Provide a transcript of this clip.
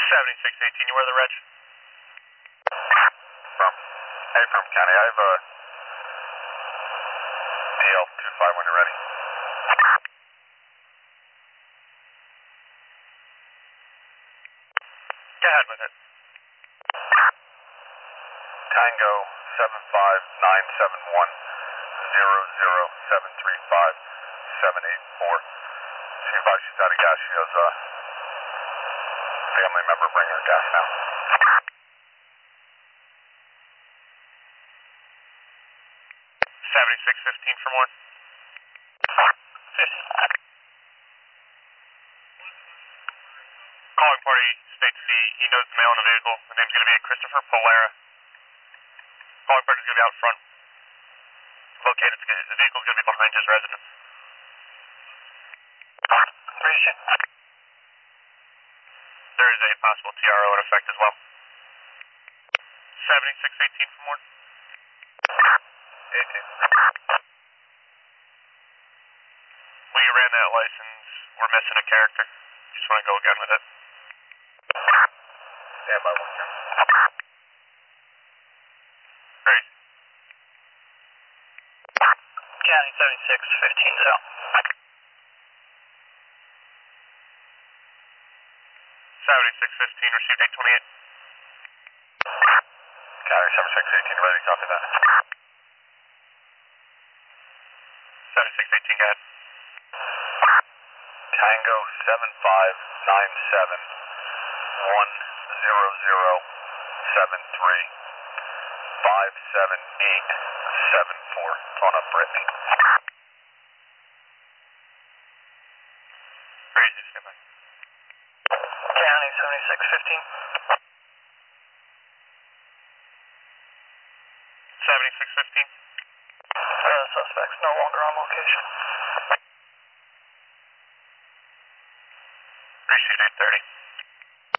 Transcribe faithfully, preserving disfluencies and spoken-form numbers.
seventy-six eighteen, you wear the reg? From, hey, from County, I have a D L two five when you're ready. Go ahead with it. Tango seven five nine seven one zero zero seven three five seven eight four. She advised she's out of gas. She has a family member bring her gas now. seventy-six fifteen for more. fifty. Calling party states he, he knows the male in the vehicle. The name's going to be Christopher Polera. Calling party is going to be out front. Located, the vehicle's going to be behind his residence. Appreciate it. There is a possible T R O in effect as well. seventy-six eighteen for more. eighteen. We ran that license. We're missing a character. Just want to go again with it. Stand by one here. Great. County seventy-six fifteen zone. seventy-six fifteen, received eight twenty-eight. County seventy-six eighteen, ready, copy that. seventy-six eighteen, go ahead. Tango seven five nine seven one zero zero seven three five seven eight seven four. Phone up, Brittany. Crazy, stand by. County seventy-six fifteen. seventy-six fifteen. Uh, suspects no longer on location. Appreciate eight thirty.